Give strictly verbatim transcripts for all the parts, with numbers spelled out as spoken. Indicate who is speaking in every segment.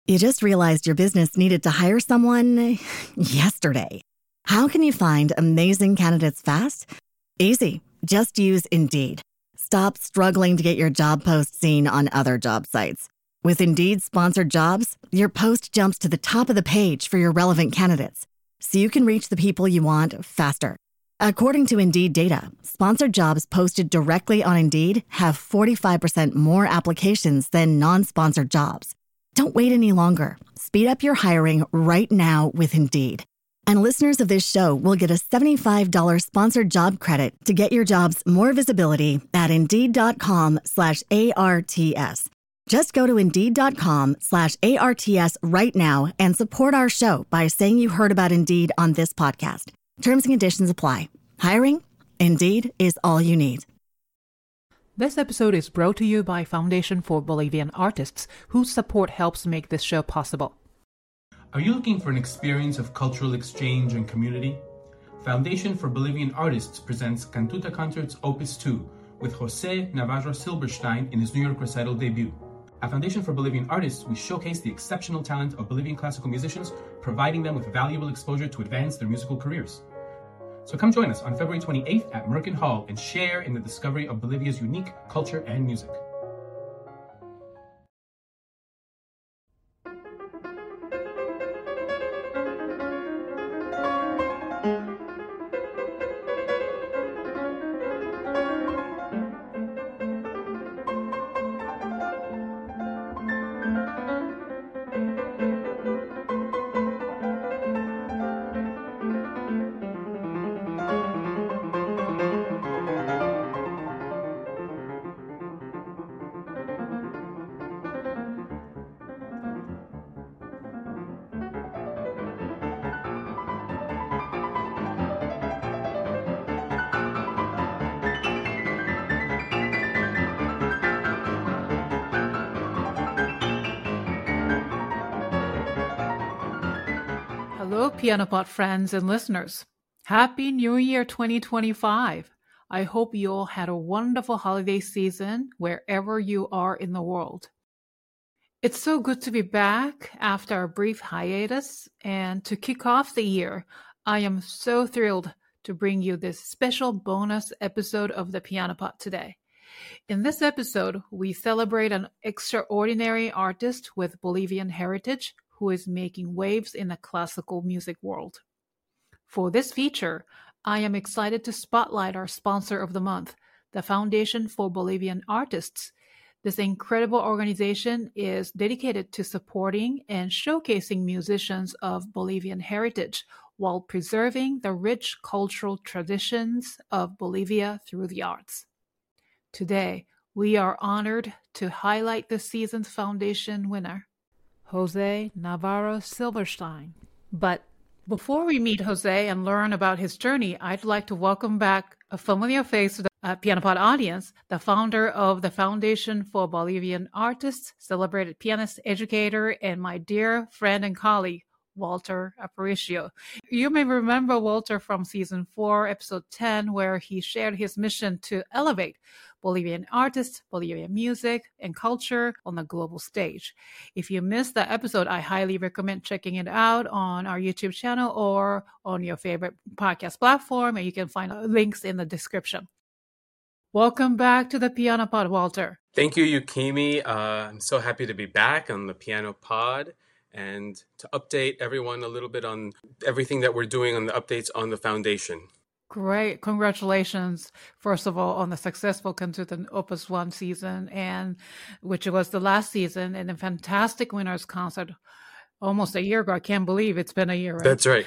Speaker 1: You just realized your business needed to hire someone yesterday. How can you find amazing candidates fast? Easy. Just use Indeed. Stop struggling to get your job post seen on other job sites. With Indeed sponsored jobs, your post jumps to the top of the page for your relevant candidates, so you can reach the people you want faster. According to Indeed data, sponsored jobs posted directly on Indeed have forty-five percent more applications than non-sponsored jobs. Don't wait any longer. Speed up your hiring right now with Indeed. And listeners of this show will get a seventy-five dollars sponsored job credit to get your jobs more visibility at Indeed.com slash ARTS. Just go to Indeed.com slash ARTS right now and support our show by saying you heard about Indeed on this podcast. Terms and conditions apply. Hiring? Indeed is all you need.
Speaker 2: This episode is brought to you by Foundation for Bolivian Artists, whose support helps make this show possible.
Speaker 3: Are you looking for an experience of cultural exchange and community? Foundation for Bolivian Artists presents Cantuta Concerts Opus two with Jose Navarro Silberstein in his New York recital debut. At Foundation for Bolivian Artists, we showcase the exceptional talent of Bolivian classical musicians, providing them with valuable exposure to advance their musical careers. So come join us on February twenty-eighth at Merkin Hall and share in the discovery of Bolivia's unique culture and music.
Speaker 2: Hello, PianoPod friends and listeners. Happy New Year twenty twenty-five. I hope you all had a wonderful holiday season wherever you are in the world. It's so good to be back after a brief hiatus, and to kick off the year, I am so thrilled to bring you this special bonus episode of the PianoPod today. In this episode, we celebrate an extraordinary artist with Bolivian heritage who is making waves in the classical music world. For this feature, I am excited to spotlight our sponsor of the month, the Foundation for Bolivian Artists. This incredible organization is dedicated to supporting and showcasing musicians of Bolivian heritage while preserving the rich cultural traditions of Bolivia through the arts. Today, we are honored to highlight this season's foundation winner, Jose Navarro Silberstein. But before we meet Jose and learn about his journey, I'd like to welcome back a familiar face to the uh, PianoPod audience, the founder of the Foundation for Bolivian Artists, celebrated pianist, educator, and my dear friend and colleague, Walter Aparicio. You may remember Walter from season four, episode ten, where he shared his mission to elevate Bolivian artists, Bolivian music, and culture on the global stage. If you missed that episode, I highly recommend checking it out on our YouTube channel or on your favorite podcast platform, and you can find links in the description. Welcome back to the PianoPod, Walter.
Speaker 4: Thank you, Yukimi. Uh, I'm so happy to be back on the PianoPod and to update everyone a little bit on everything that we're doing on the updates on the foundation.
Speaker 2: Great. Congratulations, first of all, on the successful Cantuta Opus one season, and which was the last season, and a fantastic winners concert almost a year ago. I can't believe it's been a year, right?
Speaker 4: That's right.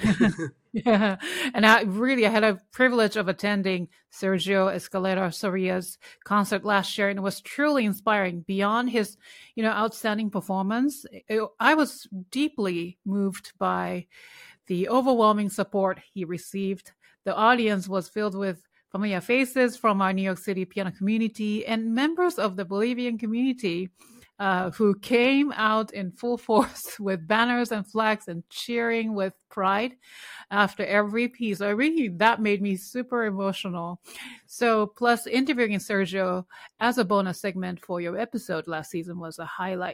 Speaker 2: Yeah. And I really, I had a privilege of attending Sergio Escalera Soria's concert last year, and it was truly inspiring. Beyond his, you know, outstanding performance, it, I was deeply moved by the overwhelming support he received. The audience was filled with familiar faces from our New York City piano community and members of the Bolivian community uh, who came out in full force with banners and flags and cheering with pride after every piece. I really, that made me super emotional. So, plus interviewing Sergio as a bonus segment for your episode last season was a highlight.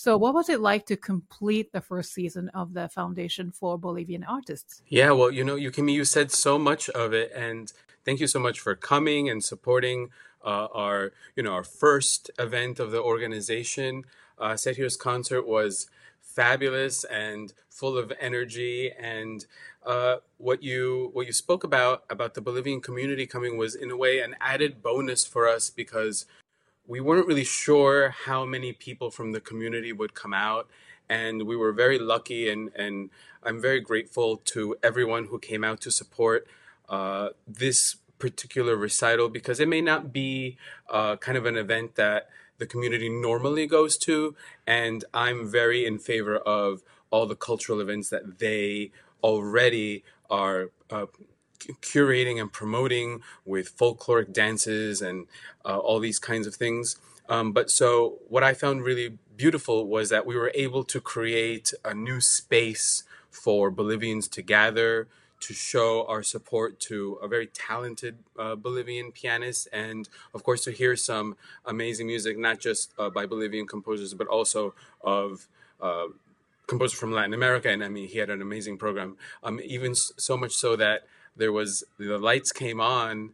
Speaker 2: So what was it like to complete the first season of the Foundation for Bolivian Artists?
Speaker 4: Yeah, well, you know, Yukimi, you said so much of it, and thank you so much for coming and supporting uh, our, you know, our first event of the organization. Uh, Sergio's concert was fabulous and full of energy, and uh, what you what you spoke about about the Bolivian community coming was in a way an added bonus for us, because we weren't really sure how many people from the community would come out, and we were very lucky, and and I'm very grateful to everyone who came out to support uh, this particular recital, because it may not be uh, kind of an event that the community normally goes to, and I'm very in favor of all the cultural events that they already are uh, curating and promoting with folkloric dances and uh, all these kinds of things. Um, but so what I found really beautiful was that we were able to create a new space for Bolivians to gather, to show our support to a very talented uh, Bolivian pianist, and of course to hear some amazing music, not just uh, by Bolivian composers, but also of uh, composers from Latin America. And I mean, he had an amazing program, um, even so much so that there was, the lights came on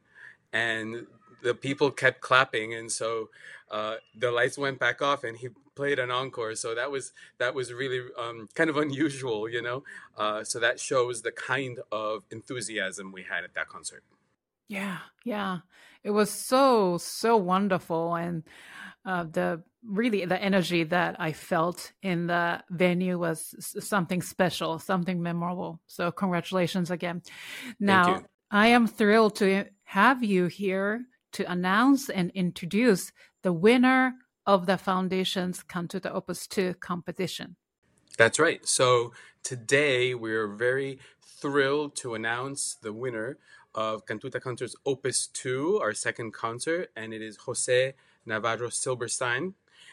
Speaker 4: and the people kept clapping, and so uh, the lights went back off and he played an encore. So that was that was really um, kind of unusual, you know. Uh, so that shows the kind of enthusiasm we had at that concert.
Speaker 2: Yeah, yeah, it was so so wonderful, and uh, the really the energy that I felt in the venue was something special, something memorable. So congratulations again. Now, I am thrilled to have you here to announce and introduce the winner of the Foundation's Cantuta Opus two competition.
Speaker 4: That's right. So today we're very thrilled to announce the winner of Cantuta Concert's Opus two, our second concert, and it is Jose Navarro Silberstein.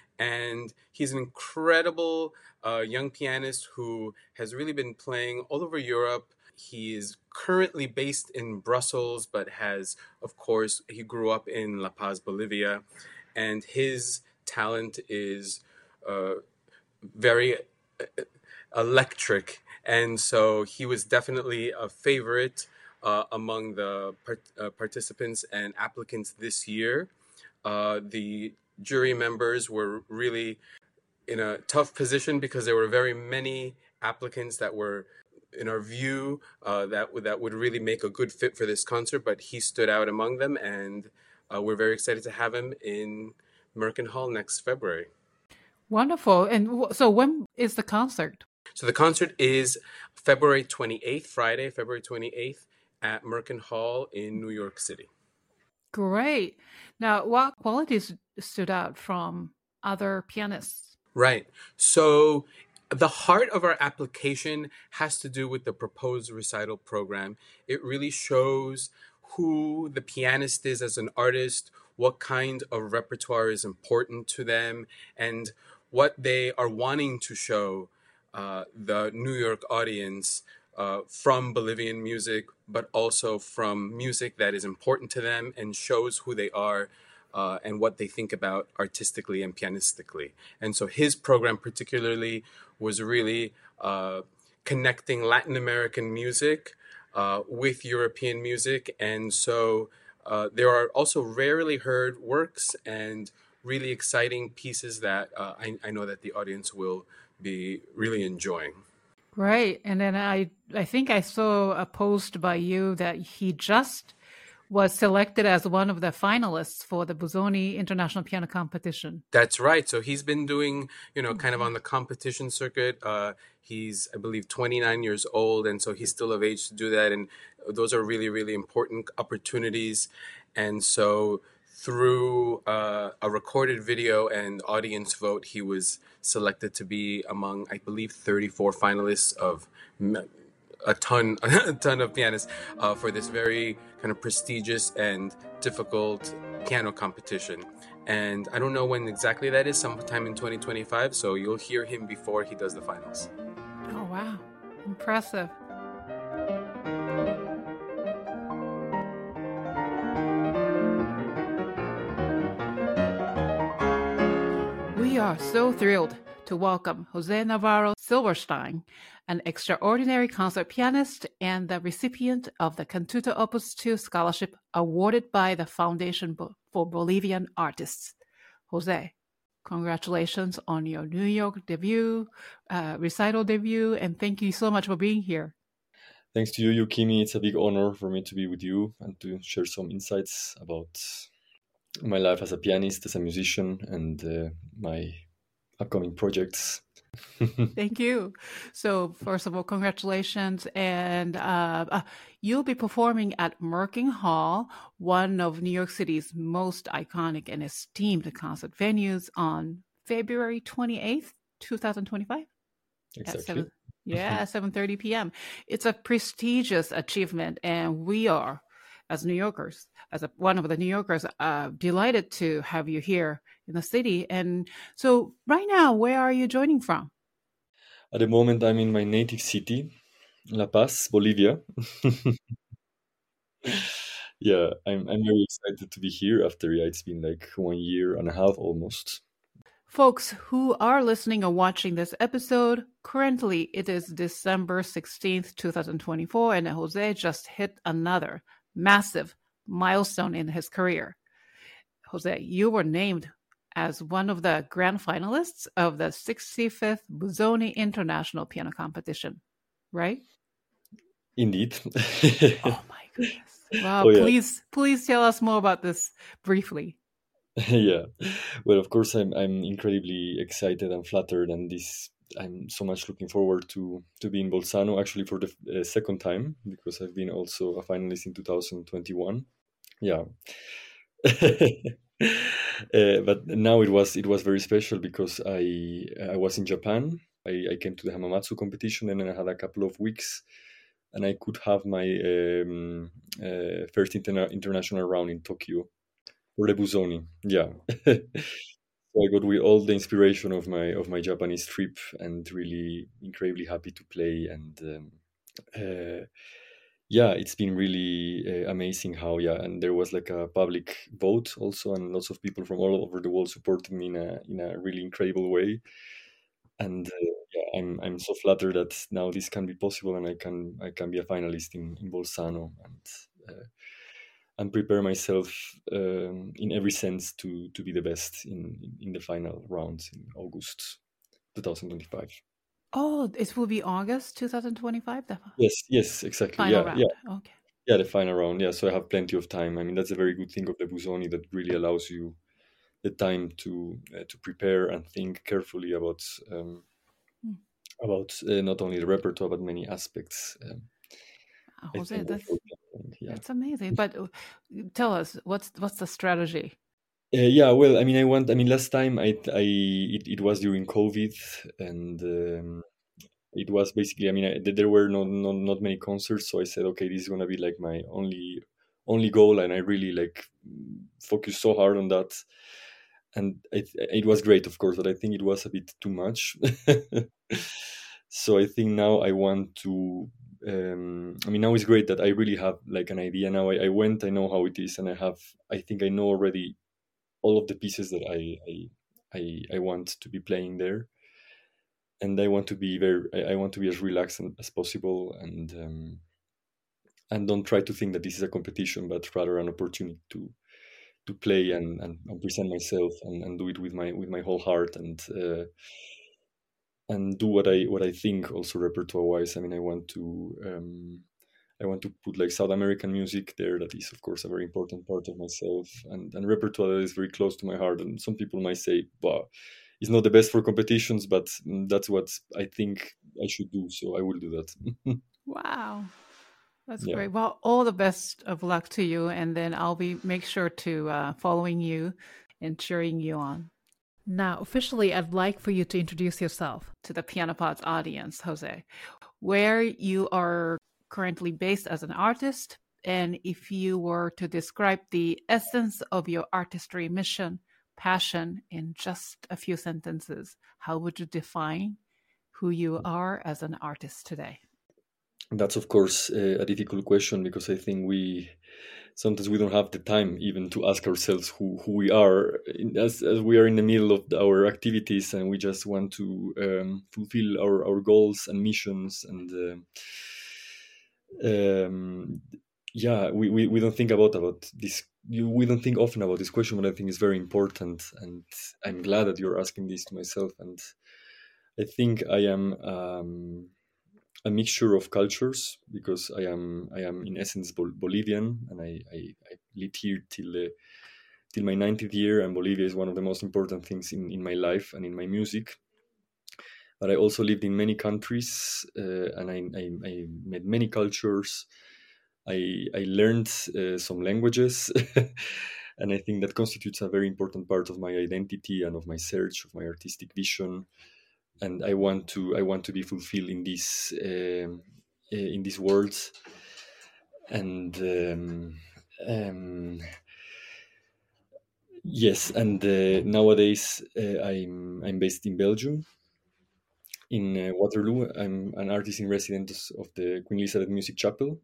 Speaker 4: And he's an incredible uh, young pianist who has really been playing all over Europe. He is currently based in Brussels, but has, of course, he grew up in La Paz, Bolivia. And his talent is uh, very electric. And so he was definitely a favorite uh, among the part- uh, participants and applicants this year. Uh, the jury members were really in a tough position because there were very many applicants that were, in our view, uh, that, w- that would really make a good fit for this concert, but he stood out among them, and uh, we're very excited to have him in Merkin Hall next February.
Speaker 2: Wonderful. And w- so when is the concert?
Speaker 4: So the concert is February twenty-eighth, Friday, February twenty-eighth at Merkin Hall in New York City.
Speaker 2: Great. Now, what qualities stood out from other pianists?
Speaker 4: Right. So the heart of our application has to do with the proposed recital program. It really shows who the pianist is as an artist, what kind of repertoire is important to them, and what they are wanting to show uh, the New York audience uh, from Bolivian music, but also from music that is important to them and shows who they are uh, and what they think about artistically and pianistically. And so his program particularly was really uh, connecting Latin American music uh, with European music. And so uh, there are also rarely heard works and really exciting pieces that uh, I, I know that the audience will be really enjoying.
Speaker 2: Right. And then I, I think I saw a post by you that he just was selected as one of the finalists for the Busoni International Piano Competition.
Speaker 4: That's right. So he's been doing, you know, kind of on the competition circuit. Uh, he's, I believe, twenty-nine years old, and so he's still of age to do that. And those are really, really important opportunities. And so through uh, a recorded video and audience vote, he was selected to be among, I believe, thirty-four finalists of a ton, a ton of pianists uh, for this very kind of prestigious and difficult piano competition. And I don't know when exactly that is, sometime in twenty twenty-five. So you'll hear him before he does the finals.
Speaker 2: Oh, wow. Impressive. We are so thrilled to welcome Jose Navarro Silberstein, an extraordinary concert pianist and the recipient of the Cantuta Opus two Scholarship awarded by the Foundation for Bolivian Artists. Jose, congratulations on your New York debut, uh, recital debut, and thank you so much for being here.
Speaker 5: Thanks to you, Yukimi. It's a big honor for me to be with you and to share some insights about my life as a pianist, as a musician, and uh, my upcoming projects.
Speaker 2: Thank you. So first of all, congratulations. And uh, uh, you'll be performing at Merking Hall, one of New York City's most iconic and esteemed concert venues, on February twenty-eighth, twenty twenty-five.
Speaker 5: Exactly.
Speaker 2: At seven, yeah, seven thirty p.m. It's a prestigious achievement, and we are, as New Yorkers, as a, one of the New Yorkers, uh, delighted to have you here in the city. And so right now, where are you joining from?
Speaker 5: At the moment, I'm in my native city, La Paz, Bolivia. Yeah, I'm I'm very excited to be here after, yeah, it's been like one year and a half almost.
Speaker 2: Folks who are listening or watching this episode, currently it is December sixteenth, twenty twenty-four, and Jose just hit another massive milestone in his career. Jose, you were named as one of the grand finalists of the sixty-fifth Busoni International Piano Competition, right?
Speaker 5: Indeed.
Speaker 2: Oh my goodness. Wow,
Speaker 5: Oh, yeah.
Speaker 2: please, please tell us more about this briefly.
Speaker 5: Yeah. Well, of course, I'm I'm incredibly excited and flattered, and this I'm so much looking forward to to be in Bolzano, actually for the uh, second time, because I've been also a finalist in two thousand twenty-one. Yeah. Uh, but now it was it was very special because I I was in Japan. I, I came to the Hamamatsu competition, and then I had a couple of weeks, and I could have my um, uh, first interna- international round in Tokyo for the Busoni. Yeah. So I got with all the inspiration of my of my Japanese trip, and really incredibly happy to play. And um, uh, yeah, it's been really uh, amazing how, yeah, and there was like a public vote also, and lots of people from all over the world supported me in a in a really incredible way. And uh, yeah, I'm I'm so flattered that now this can be possible, and I can I can be a finalist in, in Bolzano, and uh, and prepare myself um, in every sense to to be the best in in the final rounds in August twenty twenty-five.
Speaker 2: Oh, it will be August twenty twenty-five, the
Speaker 5: Yes, yes, exactly.
Speaker 2: final
Speaker 5: Yeah,
Speaker 2: round.
Speaker 5: yeah.
Speaker 2: Okay.
Speaker 5: Yeah, the final round. Yeah, so I have plenty of time. I mean, that's a very good thing of the Busoni, that really allows you the time to uh, to prepare and think carefully about um,
Speaker 2: Hmm.
Speaker 5: about uh, not only the repertoire but many aspects. Um,
Speaker 2: Uh,
Speaker 5: I
Speaker 2: Jose,
Speaker 5: think
Speaker 2: that's
Speaker 5: before playing, yeah.
Speaker 2: that's amazing. But uh, tell us, what's what's the strategy?
Speaker 5: Uh, yeah, well, I mean, I want. I mean, last time I, I, it, it was during COVID, and um, it was basically. I mean, I, there were not, not not many concerts, so I said, okay, this is gonna be like my only only goal, and I really like focused so hard on that, and it it was great, of course, but I think it was a bit too much. So I think now I want to. Um, I mean, now it's great that I really have like an idea. Now I, I went, I know how it is, and I have. I think I know already all of the pieces that I, I I I want to be playing there, and I want to be very I I want to be as relaxed as possible, and um, and don't try to think that this is a competition, but rather an opportunity to to play and, and, and present myself, and, and do it with my with my whole heart, and uh, and do what I what I think also repertoire wise. I mean, I want to. Um, I want to put like South American music there. That is, of course, a very important part of myself, and, and repertoire that is very close to my heart. And some people might say, "Well, it's not the best for competitions," but that's what I think I should do. So I will do that.
Speaker 2: Wow, that's
Speaker 5: Yeah.
Speaker 2: great. Well, all the best of luck to you, and then I'll be make sure to uh, following you and cheering you on. Now, officially, I'd like for you to introduce yourself to the PianoPod's audience, Jose, where you are currently based as an artist, and if you were to describe the essence of your artistry mission, passion in just a few sentences, how would you define who you are as an artist today?
Speaker 5: That's of course uh, a difficult question, because I think we sometimes we don't have the time even to ask ourselves who, who we are, in, as, as we are in the middle of our activities and we just want to um, fulfill our, our goals and missions. And uh, um, yeah, we, we, we don't think about about this. You, we don't think often about this question, but I think it's very important. And I'm glad that you're asking this to myself. And I think I am um, a mixture of cultures, because I am I am in essence Bol- Bolivian, and I, I, I lived here till uh, till my nineteenth year, and Bolivia is one of the most important things in, in my life and in my music. But I also lived in many countries, uh, and I, I, I met many cultures. I I learned uh, some languages, and I think that constitutes a very important part of my identity and of my search, of my artistic vision. And I want to I want to be fulfilled in this um, uh, in this world. And um, um, yes, and uh, nowadays uh, I'm I'm based in Belgium, in uh, Waterloo. I'm an artist in residence of the Queen Elizabeth Music Chapel,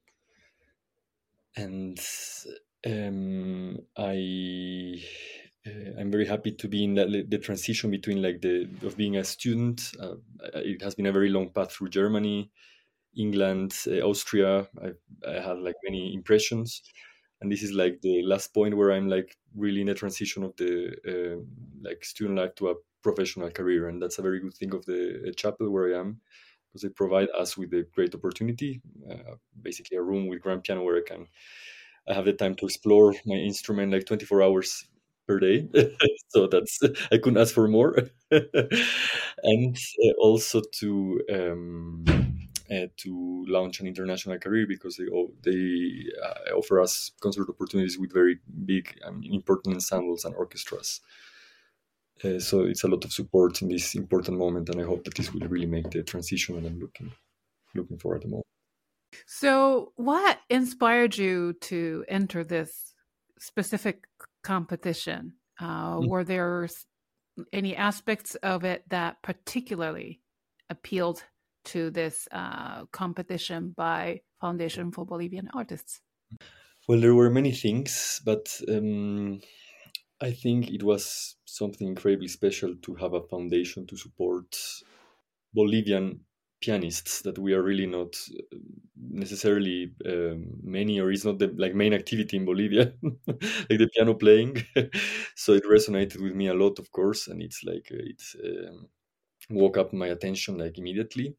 Speaker 5: and um, I uh, I'm very happy to be in that, the transition between like the of being a student. Uh, it has been a very long path through Germany, England, uh, Austria. I, I had like many impressions, and this is like the last point where I'm like really in the transition of the uh, like student life to a professional career, and that's a very good thing of the uh, chapel where I am, because they provide us with a great opportunity, uh, basically a room with grand piano where I can I have the time to explore my instrument like twenty-four hours per day. So that's I couldn't ask for more. And uh, also to um, uh, to launch an international career, because they o- they uh, offer us concert opportunities with very big, um, important ensembles and orchestras. Uh, so it's a lot of support in this important moment, and I hope that this will really make the transition. And I'm looking looking forward to more.
Speaker 2: So, what inspired you to enter this specific competition? Uh,
Speaker 5: Mm.
Speaker 2: were there s- any aspects of it that particularly appealed to this uh, competition by Foundation for Bolivian Artists?
Speaker 5: Well, there were many things, but um, I think it was something incredibly special to have a foundation to support Bolivian pianists that we are really not uh, necessarily um, many, or it's not the like main activity in Bolivia, like the piano playing. So it resonated with me a lot, of course, and it's like uh, it um, woke up my attention like immediately.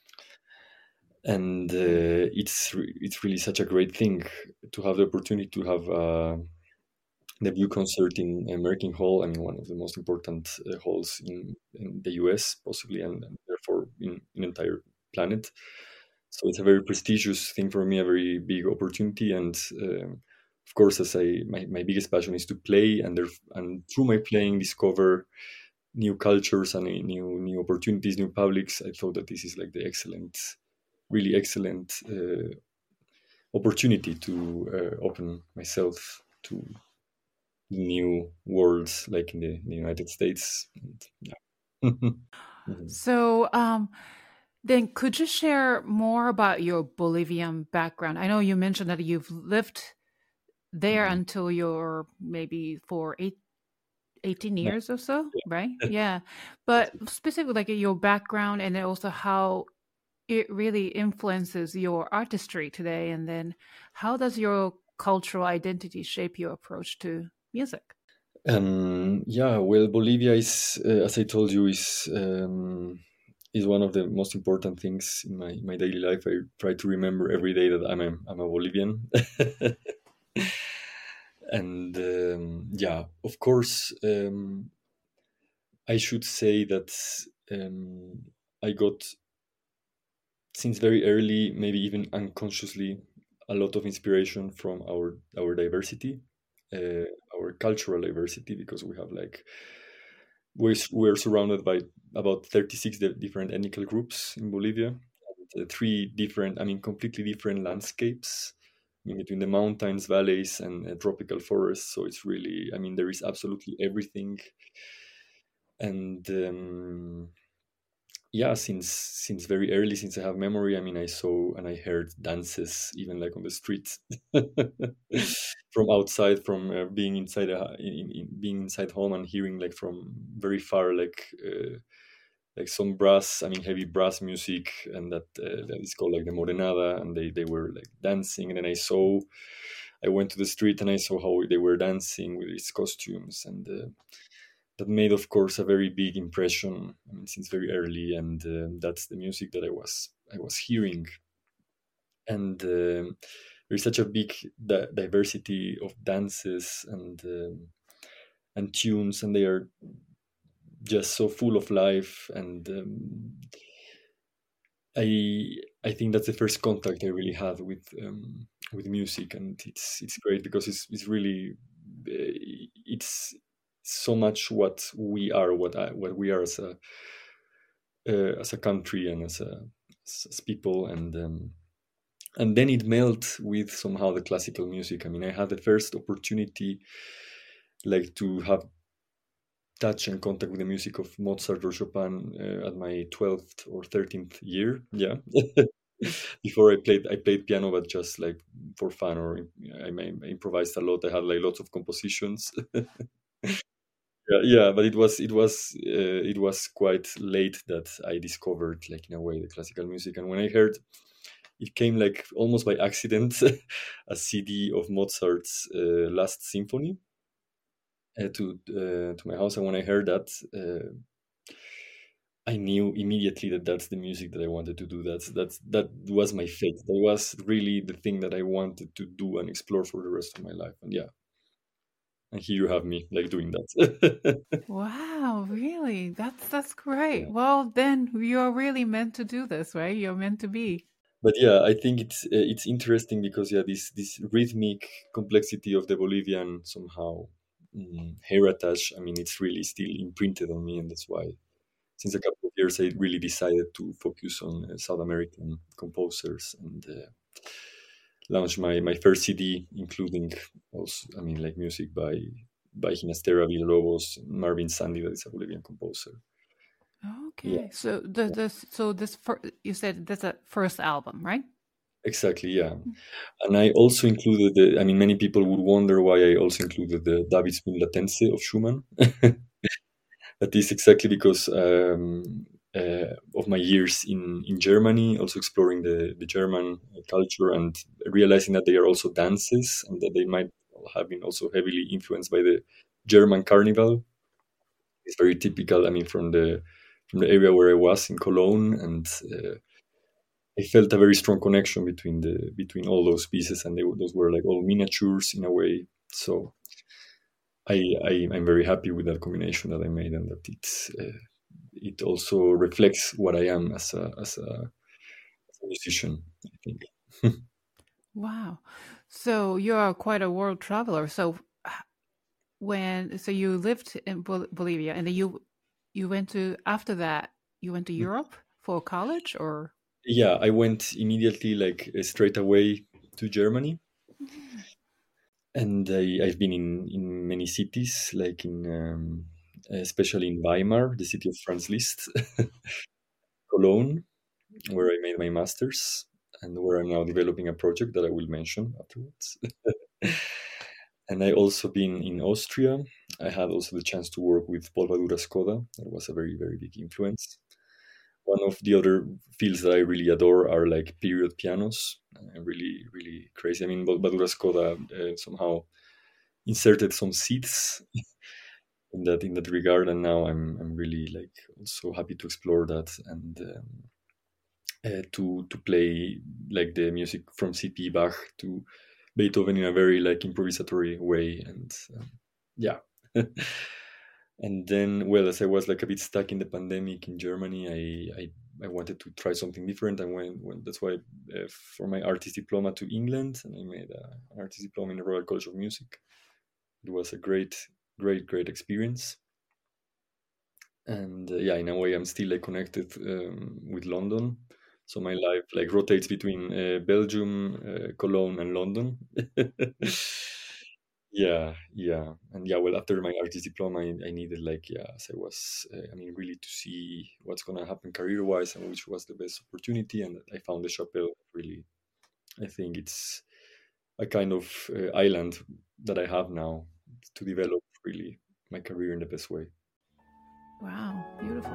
Speaker 5: And uh, it's re- it's really such a great thing to have the opportunity to have uh, debut concert in American Hall. I mean, one of the most important uh, halls in, in the U S, possibly, and, and therefore in in entire planet. So it's a very prestigious thing for me, a very big opportunity. And um, of course, as I my, my biggest passion is to play, and there, and through my playing discover new cultures and uh, new new opportunities, new publics. I thought that this is like the excellent, really excellent uh, opportunity to uh, open myself to new worlds, like in the, in the United States. And, yeah. Mhm.
Speaker 2: So, um, then could you share more about your Bolivian background? I know you mentioned that you've lived there
Speaker 5: Mhm.
Speaker 2: until you're maybe for eight, eighteen
Speaker 5: No,
Speaker 2: years or so,
Speaker 5: yeah,
Speaker 2: right? Yeah. But specifically, like your background and then also how it really influences your artistry today. And then how does your cultural identity shape your approach to music?
Speaker 5: um, yeah. Well, Bolivia is, uh, as I told you, is um, is one of the most important things in my, my daily life. I try to remember every day that I'm a, I'm a Bolivian. And um, yeah, of course, um, I should say that um, I got, since very early, maybe even unconsciously, a lot of inspiration from our our diversity, uh, our cultural diversity, because we have like we're, we're surrounded by about thirty-six di- different ethnic groups in Bolivia, and, uh, three different, I mean, completely different landscapes, I mean, between the mountains, valleys, and uh, tropical forests. So it's really, I mean, there is absolutely everything. And um, yeah, since since very early, since I have memory, I mean, I saw and I heard dances even like on the streets from outside, from uh, being inside a, in, in, being inside home and hearing like from very far, like uh, like some brass, I mean, heavy brass music, and that uh, that is called like the morenada, and they they were like dancing, and then I saw, I went to the street and I saw how they were dancing with these costumes, and uh, that made, of course, a very big impression. I mean, since very early, and um that's the music that I was I was hearing, and um, there's such a big di- diversity of dances and um, and tunes, and they are just so full of life, and um, I I think that's the first contact I really had with um, with music, and it's it's great because it's it's really uh, it's so much what we are, what I, what we are as a uh, as a country and as a as, as people, and um, and then it melts with somehow the classical music. I mean, I had the first opportunity like to have touch and contact with the music of Mozart or Chopin uh, at my twelfth or thirteenth year. Yeah. Before I played, I played piano, but just like for fun, or I, may, I improvised a lot. I had like lots of compositions. Yeah, yeah, but it was it was uh, it was quite late that I discovered, like in a way, the classical music. And when I heard, it came like almost by accident, a C D of Mozart's uh, Last Symphony uh, to uh, to my house, and when I heard that, uh, I knew immediately that that's the music that I wanted to do. That's that's that was my fate. That was really the thing that I wanted to do and explore for the rest of my life. And yeah, and here you have me like doing that.
Speaker 2: Wow, really? That's that's great.
Speaker 5: Yeah.
Speaker 2: Well, then you're really meant to do this, right? You're meant to be.
Speaker 5: But yeah, I think it's uh, it's interesting because yeah, this this rhythmic complexity of the Bolivian somehow mm, heritage. I mean, it's really still imprinted on me, and that's why since a couple of years I really decided to focus on uh, South American composers, and uh, launch my my first C D, including also, I mean, like music by by Ginastera, Villalobos, Marvin Sandy, that is a Bolivian composer. Yeah,
Speaker 2: Okay. So the
Speaker 5: yeah,
Speaker 2: this so this fir- you said that's a first album, right?
Speaker 5: exactly. Yeah, and I also included the. I mean, many people would wonder why I also included the David Latense of Schumann. That is exactly because um, uh, of my years in, in Germany, also exploring the, the German culture and realizing that they are also dances and that they might have been also heavily influenced by the German carnival. It's very typical, I mean, from the from the area where I was in Cologne, and uh, I felt a very strong connection between the between all those pieces, and they, were- those were like all miniatures in a way. So I, I I'm very happy with that combination that I made, and that it's uh, it also reflects what I am as a as a, as a musician, I think.
Speaker 2: Wow. So you're quite a world traveler. So h- when so you lived in Bol- Bolivia and then you you went to after that you went to Europe for college or
Speaker 5: Yeah, I went immediately, like uh, straight away to Germany,
Speaker 2: Mhm.
Speaker 5: and I, I've been in in many cities, like in um, especially in Weimar, the city of Franz Liszt, Cologne, where I made my masters, and where I'm now developing a project that I will mention afterwards. And I also been in Austria. I had also the chance to work with Paul Badura Skoda. That was a very, very big influence. One of the other fields that I really adore are like period pianos. Uh, really, really crazy. I mean, Bal- Badura Skoda uh, somehow inserted some seeds in that in that regard, and now I'm I'm really like also happy to explore that, and um, uh, to to play like the music from C P Bach to Beethoven in a very like improvisatory way, and um, yeah. And then, well, as I was like a bit stuck in the pandemic in Germany, I I, I wanted to try something different. I went, went that's why uh, for my artist diploma to England, and I made a, an artist diploma in the Royal College of Music. It was a great, great, great experience. And uh, yeah, in a way, I'm still like connected um, with London. So my life like rotates between uh, Belgium, uh, Cologne, and London. Yeah, yeah, and yeah. Well, after my artist diploma, I, I needed like yeah, as I was, uh, I mean, really to see what's gonna happen career wise and which was the best opportunity, and I found the chapel really. I think it's a kind of uh, island that I have now to develop really my career in the best way.
Speaker 2: Wow, beautiful.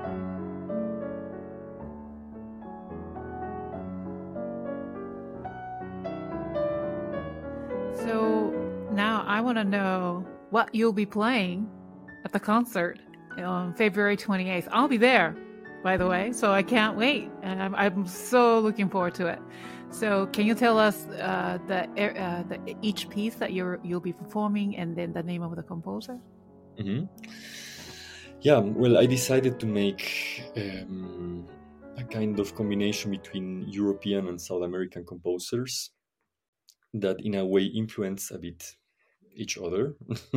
Speaker 2: So now I want to know what you'll be playing at the concert on February twenty-eighth. I'll be there, by the way, so I can't wait. And I'm, I'm so looking forward to it. So can you tell us uh, the, uh, the each piece that you're, you'll be performing and then the name of the composer?
Speaker 5: Mm-hmm. Yeah, well, I decided to make um, a kind of combination between European and South American composers that in a way influence a bit each other.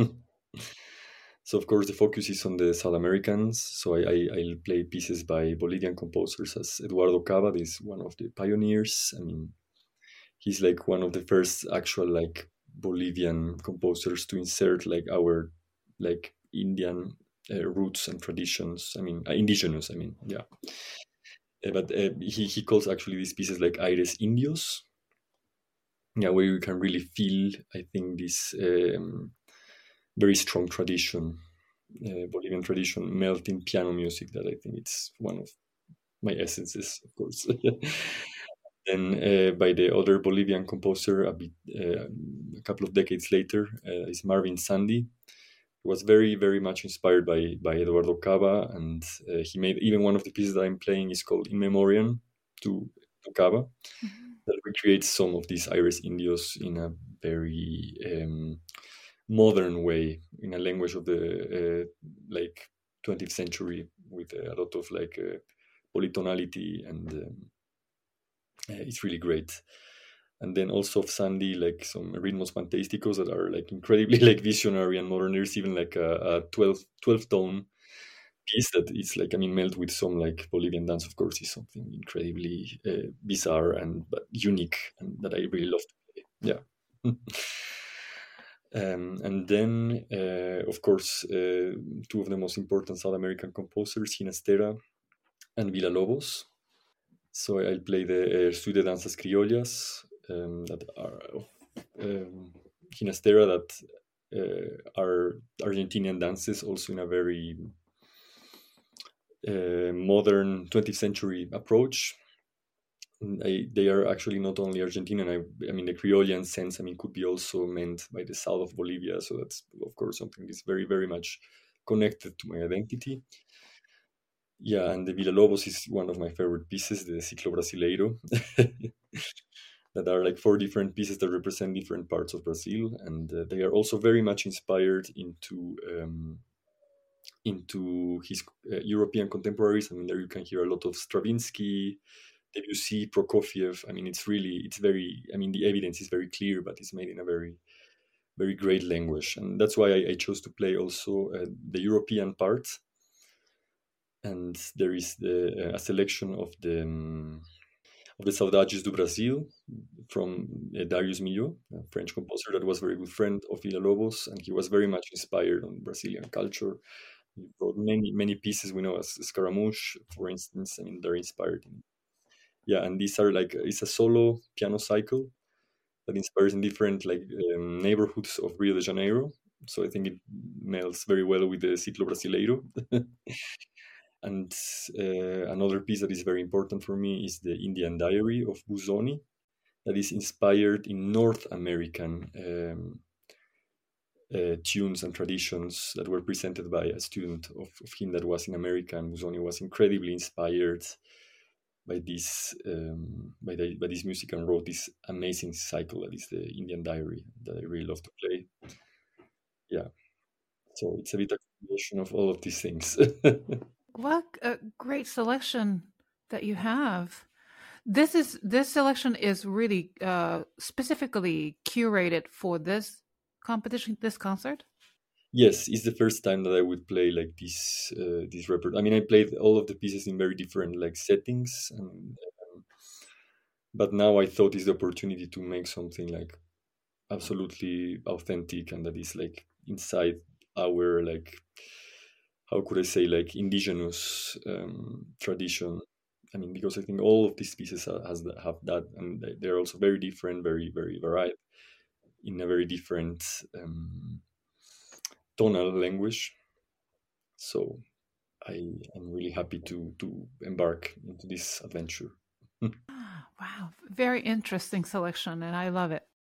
Speaker 5: So of course the focus is on the South Americans. So I, I, I'll play pieces by Bolivian composers as Eduardo Cava is one of the pioneers. I mean, he's like one of the first actual like Bolivian composers to insert like our like Indian uh, roots and traditions. I mean, uh, indigenous. I mean, yeah. Uh, but uh, he he calls actually these pieces like aires indios. Yeah, where you can really feel, I think, this um, very strong tradition, uh, Bolivian tradition, melt in piano music. That I think it's one of my essences, of course. Then uh, by the other Bolivian composer, a bit, uh, a couple of decades later, uh, is Marvin Sandy. He was very, very much inspired by by Eduardo Cava, and uh, he made even one of the pieces that I'm playing is called In Memoriam to, to Cava, mm-hmm. that recreates some of these Aires Indios in a very um, modern way, in a language of the uh, like twentieth century, with a lot of like uh, polytonality, and um, uh, it's really great. And then also of Sandy, like some ritmos fantasticos that are like incredibly like visionary and modern. There's even like a, a twelve, twelve tone piece that is like, I mean, melt with some like Bolivian dance, of course, is something incredibly uh, bizarre and but unique, and that I really love to play. Yeah. Um, and then, uh, of course, uh, two of the most important South American composers, Ginastera and Villalobos. So I'll play the uh, Estudio de Danzas Criollas, um, that are um, Ginastera, that uh, are Argentinian dances, also in a very uh, modern twentieth century approach. I, they are actually not only Argentinian. I, I mean, the Criollan sense, I mean, could be also meant by the south of Bolivia. So that's, of course, something that's very, very much connected to my identity. Yeah, and the Villalobos is one of my favorite pieces, the Ciclo Brasileiro, that are like four different pieces that represent different parts of Brazil. And uh, they are also very much inspired into um, into his uh, European contemporaries. I mean, there you can hear a lot of Stravinsky, Debussy, Prokofiev. I mean, it's really, it's very, I mean, the evidence is very clear, but it's made in a very, very great language. And that's why I, I chose to play also uh, the European part. And there is the, uh, a selection of the um, of the Saudades do Brasil from uh, Darius Milhaud, a French composer that was a very good friend of Villalobos, and he was very much inspired on Brazilian culture. He wrote many, many pieces we know as Scaramouche, for instance. I mean, they're inspired in, yeah, and these are like, it's a solo piano cycle that inspires in different like um, neighborhoods of Rio de Janeiro. So I think it melds very well with the Ciclo Brasileiro. And uh, another piece that is very important for me is the Indian Diary of Busoni, that is inspired in North American um, uh, tunes and traditions that were presented by a student of, of him that was in America. And Busoni was incredibly inspired by this um, by, the, by this music, and wrote this amazing cycle that is the Indian Diary that I really love to play. Yeah, so it's a bit of a combination of all of these things.
Speaker 2: What a great selection that you have. This is this selection is really uh, specifically curated for this competition, this concert.
Speaker 5: Yes, it's the first time that I would play like this uh, this repertoire. I mean, I played all of the pieces in very different like settings, and, um, but now I thought is the opportunity to make something like absolutely authentic and that is like inside our like how could I say like indigenous um, tradition. I mean, because I think all of these pieces ha- has that, have that, and they- they're also very different, very very varied in a very different um, tonal language. So I am really happy to to embark into this adventure.
Speaker 2: Wow, very interesting selection, and I love it.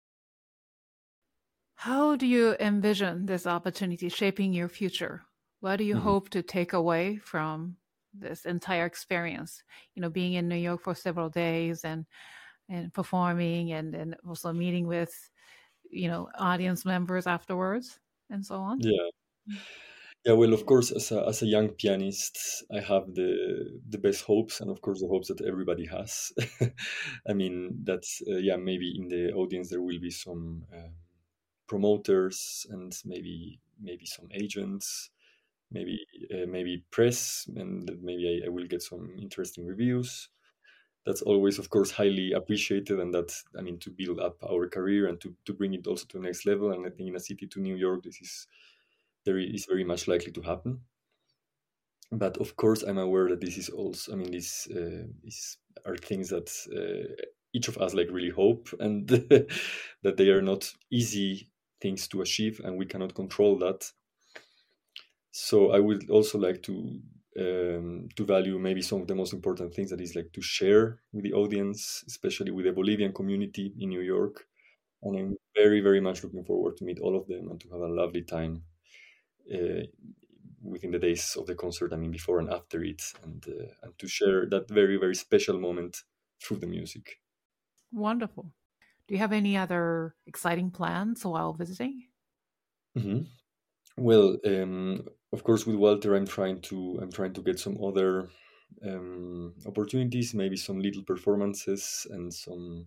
Speaker 2: How do you envision this opportunity shaping your future? What do you
Speaker 5: Mhm.
Speaker 2: hope to take away from this entire experience? You know, being in New York for several days and and performing and and also meeting with, you know, audience members afterwards and so on.
Speaker 5: Yeah, yeah. Well, of course, as a as a young pianist, I have the the best hopes, and of course, the hopes that everybody has. I mean, that's uh, yeah. Maybe in the audience there will be some um, promoters and maybe maybe some agents, maybe uh, maybe press, and that maybe I, I will get some interesting reviews. That's always, of course, highly appreciated, and that's I mean to build up our career and to to bring it also to the next level. And I think in a city to New York, this is there is very much likely to happen. But of course, I'm aware that this is also I mean this uh, is are things that uh, each of us like really hope and that they are not easy things to achieve and we cannot control that. So I would also like to um, to value maybe some of the most important things that is like to share with the audience, especially with the Bolivian community in New York. And I'm very, very much looking forward to meet all of them and to have a lovely time uh, within the days of the concert. I mean, before and after it, and uh, and to share that very, very special moment through the music.
Speaker 2: Wonderful. Do you have any other exciting plans while visiting?
Speaker 5: Mhm. Well, um, of course, with Walter, I'm trying to I'm trying to get some other um, opportunities, maybe some little performances and some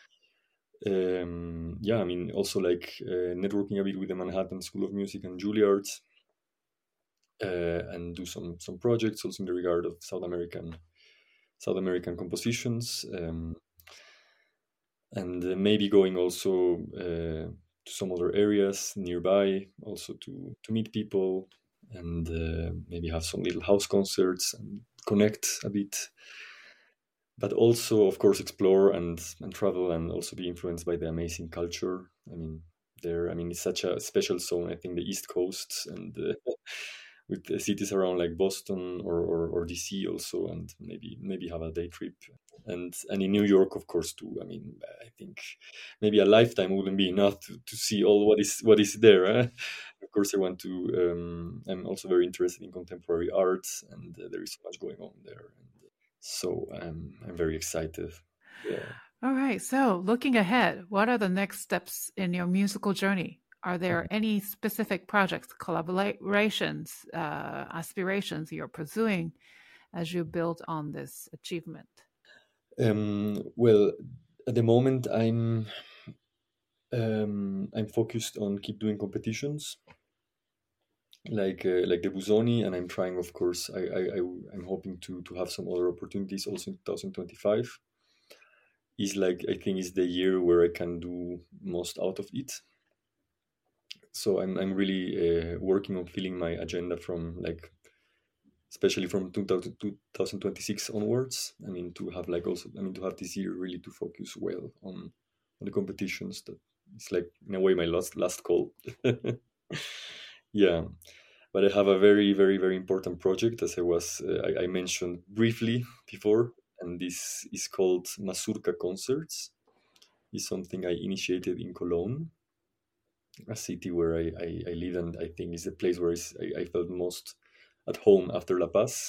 Speaker 5: um, yeah. I mean, also like uh, networking a bit with the Manhattan School of Music and Juilliard, uh, and do some some projects also in the regard of South American South American compositions, um, and uh, maybe going also uh, to some other areas nearby, also to to meet people and uh, maybe have some little house concerts and connect a bit. But also, of course, explore and and travel and also be influenced by the amazing culture. I mean, there. I mean, it's such a special zone. I think the East Coast and uh, with the cities around like Boston or, or, or D C also, and maybe maybe have a day trip. And and in New York, of course, too. I mean, I think maybe a lifetime wouldn't be enough to, to see all what is what is there. Eh? Of course, I want to. Um, I'm also very interested in contemporary art, and uh, there is so much going on there. So I'm I'm very excited. Yeah.
Speaker 2: All right. So, looking ahead, what are the next steps in your musical journey? Are there any specific projects, collaborations, uh, aspirations you're pursuing as you build on this achievement?
Speaker 5: Um, well, at the moment, I'm um, I'm focused on keep doing competitions like uh, like the Busoni, and I'm trying, of course. I, I I I'm hoping to to have some other opportunities also in twenty twenty-five. Is like I think is the year where I can do most out of it. So I'm I'm really uh, working on filling my agenda from like especially from two thousand, twenty twenty-six onwards. I mean, to have like also, I mean, to have this year really to focus well on, on the competitions. That it's like in a way my last last call. Yeah, but I have a very very very important project as I was uh, I, I mentioned briefly before, and this is called Mazurka Concerts. It's something I initiated in Cologne, a city where I, I, I live, and I think is the place where is- I, I felt most at home after La Paz.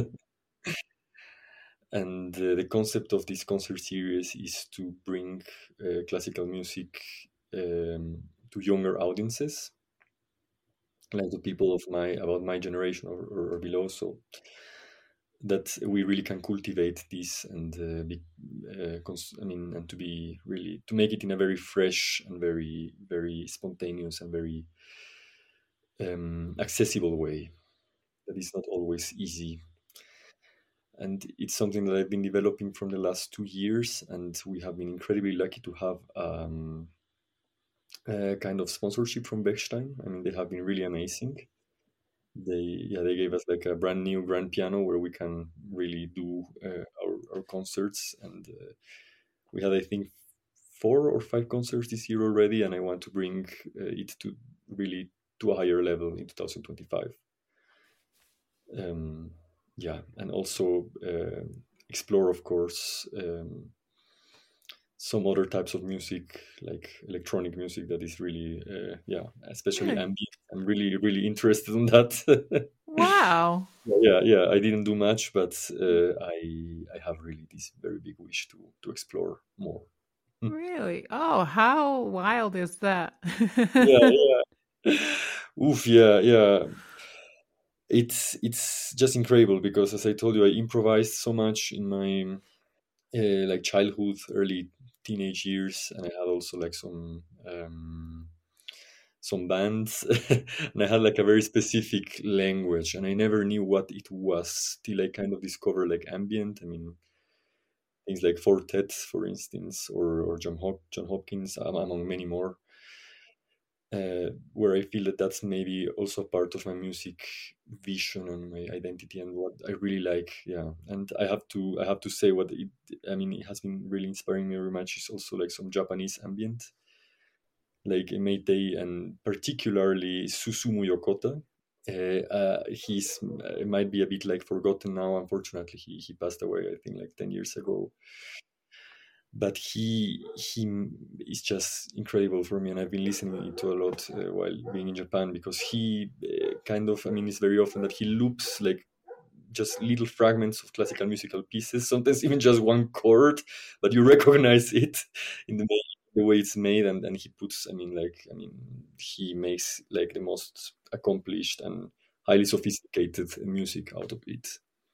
Speaker 5: And uh, the concept of this concert series is to bring uh, classical music um, to younger audiences, like the people of my about my generation or, or, or below. So that we really can cultivate this and uh, be, uh, cons- I mean, and to be really to make it in a very fresh and very very spontaneous and very um, accessible way. That is not always easy, and it's something that I've been developing from the last two years. And we have been incredibly lucky to have um, uh, kind of sponsorship from Bechstein. I mean, they have been really amazing. They yeah they gave us like a brand new grand piano where we can really do uh, our, our concerts, and uh, we had, I think, four or five concerts this year already, and I want to bring uh, it to really to a higher level in twenty twenty-five. Um, yeah, and also uh, explore, of course, um, some other types of music, like electronic music, that is really, uh, yeah, especially
Speaker 2: Yeah.
Speaker 5: ambient. I'm really, really interested in that.
Speaker 2: Wow.
Speaker 5: yeah, yeah. I didn't do much, but uh, I, I have really this very big wish to to explore more.
Speaker 2: Really? Oh, how wild is that?
Speaker 5: yeah, yeah. Oof, yeah, yeah. It's it's just incredible because, as I told you, I improvised so much in my uh, like childhood, early teenage years, and I had also like some um, some bands, and I had like a very specific language, and I never knew what it was till I kind of discovered like ambient. I mean, things like Four Tets, for instance, or or John Hop- John Hopkins, um, among many more. Uh, where I feel that that's maybe also part of my music vision and my identity and what I really like. Yeah, and I have to I have to say what it, I mean, it has been really inspiring me very much is also like some Japanese ambient, like Meitei and particularly Susumu Yokota. Uh, uh, he's uh, might be a bit like forgotten now. Unfortunately, he he passed away, I think, like ten years ago. But he he is just incredible for me, and I've been listening to a lot uh, while being in Japan, because he uh, kind of, I mean, it's very often that he loops like just little fragments of classical musical pieces, sometimes even just one chord, but you recognize it in the way, the way it's made, and, and he puts, I mean, like, I mean, he makes like the most accomplished and highly sophisticated music out of it.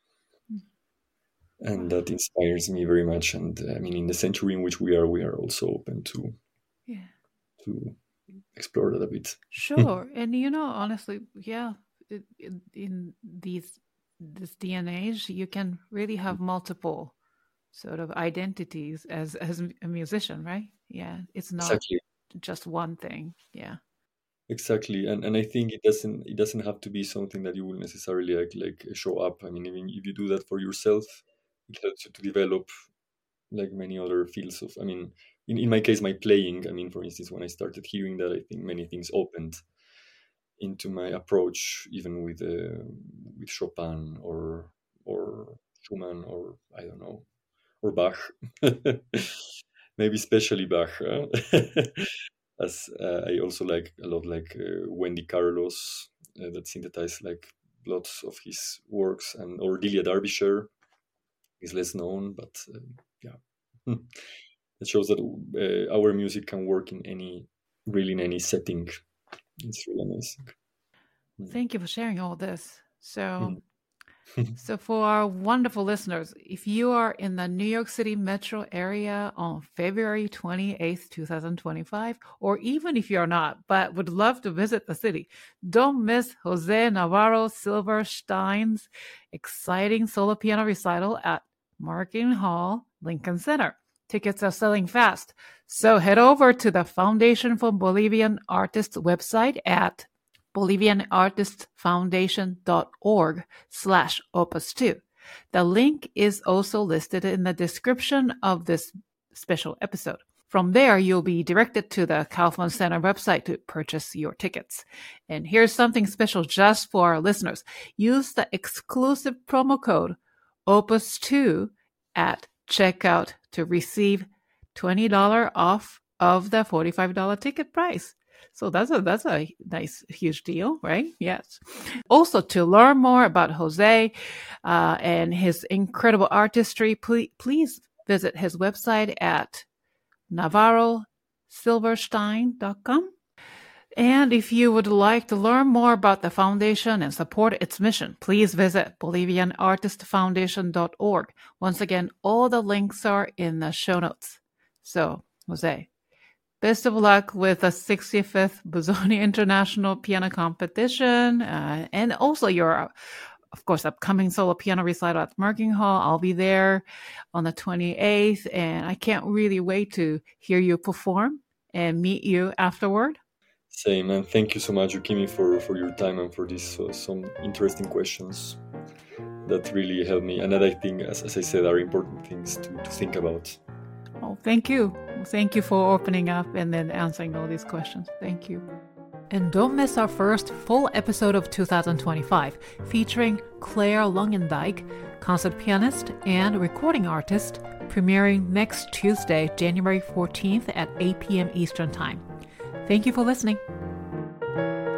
Speaker 5: And that inspires me very much. And uh, I mean, in the century in which we are, we are also open to
Speaker 2: Yeah.
Speaker 5: to explore that a bit.
Speaker 2: Sure. And you know, honestly, yeah, it, it, in these this D and age, you can really have multiple sort of identities as as a musician, right? Yeah, it's not
Speaker 5: Exactly.
Speaker 2: just one thing. Yeah.
Speaker 5: Exactly, and and I think it doesn't it doesn't have to be something that you will necessarily like like show up. I mean, even if you do that for yourself, it helps you to develop like many other fields of. I mean, in, in my case, my playing. I mean, for instance, when I started hearing that, I think many things opened into my approach, even with uh, with Chopin or or Schumann, or I don't know, or Bach. Maybe especially Bach. Huh? As uh, I also like a lot, like uh, Wendy Carlos, uh, that synthesized like lots of his works, and or Delia Derbyshire is less known, but uh, yeah, it shows that uh, our music can work in any, really in any setting. It's really amazing.
Speaker 2: Thank you for sharing all this. So.
Speaker 5: Mm.
Speaker 2: So, for our wonderful listeners, if you are in the New York City metro area on February twenty-eighth, twenty twenty-five, or even if you're not, but would love to visit the city, don't miss Jose Navarro Silverstein's exciting solo piano recital at Marketing Hall, Lincoln Center. Tickets are selling fast. So, head over to the Foundation for Bolivian Artists website at bolivianartistfoundation.org slash opus two. The link is also listed in the description of this special episode. From there, you'll be directed to the Kaufman Center website to purchase your tickets. And here's something special just for our listeners. Use the exclusive promo code opus two at checkout to receive twenty dollars off of the forty-five dollars ticket price. So that's a that's a nice, huge deal, right? Yes. Also, to learn more about Jose uh, and his incredible artistry, please, please visit his website at navarro silverstein dot com. And if you would like to learn more about the foundation and support its mission, please visit bolivian artist foundation dot org. Once again, all the links are in the show notes. So, Jose, best of luck with the sixty-fifth Busoni International Piano Competition, uh, and also your, of course, upcoming solo piano recital at Marketing Hall. I'll be there on the twenty-eighth, and I can't really wait to hear you perform. and meet you afterward.
Speaker 5: Same, and thank you so much, Yukimi, for, for your time and for these uh, some interesting questions that really helped me, and that I think, as, as I said, are important things to, to think about.
Speaker 2: Oh, thank you. Thank you for opening up and then answering all these questions. Thank you. And don't miss our first full episode of two thousand twenty-five, featuring Claire Longendijk, concert pianist and recording artist, premiering next Tuesday, January fourteenth at eight p.m. Eastern Time. Thank you for listening.